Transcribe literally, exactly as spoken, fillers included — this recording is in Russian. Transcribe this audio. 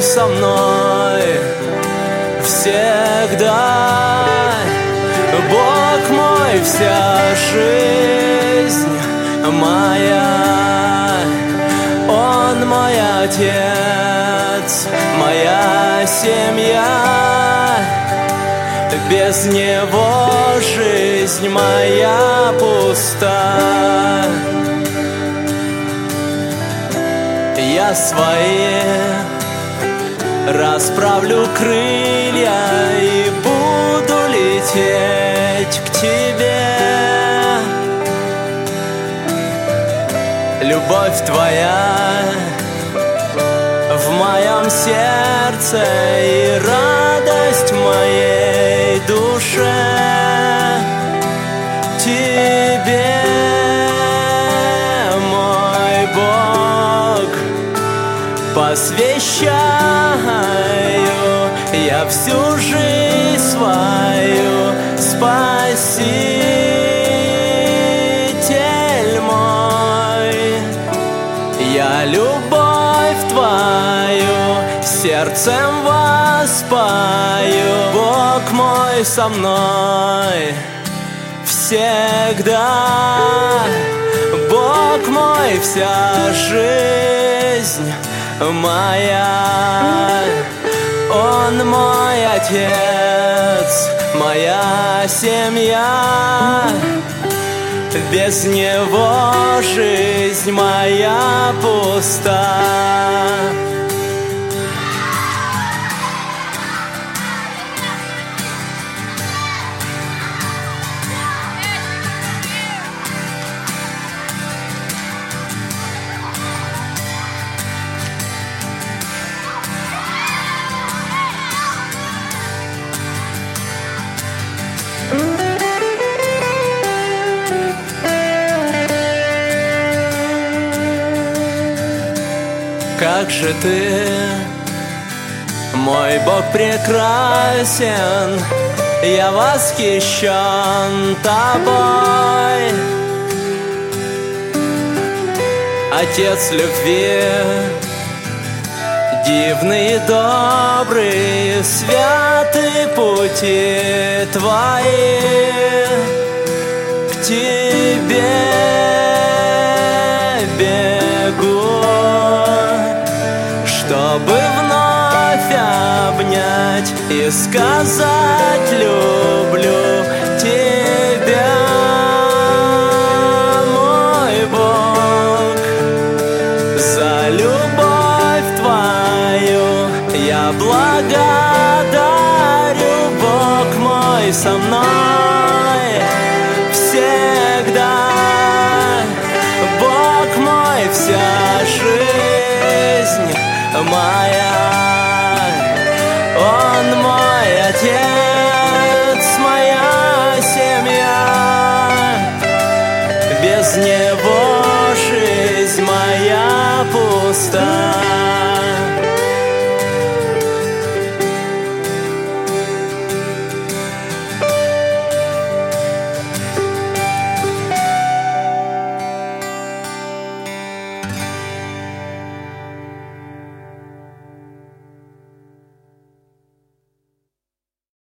со мной всегда. Бог мой, вся жизнь моя, Он мой Отец, моя семья. Без Него жизнь моя пуста. Я свои расправлю крылья и буду лететь к Тебе. Любовь Твоя в моем сердце и радость моей душе. Тебе, мой Бог, посвящаю я всю жизнь свою, Спаситель мой. Я любовь Твою сердцем воспою. Бог мой со мной всегда. Бог мой, вся жизнь моя. Он мой Отец, моя семья. Без Него жизнь моя пуста. Как же Ты, мой Бог, прекрасен, я восхищен Тобой. Отец любви, дивный и добрый, святы пути Твои. К Тебе бегу, чтобы вновь обнять и сказать: люблю Тебя, мой Бог. За любовь Твою я благодарю. Бог мой со мной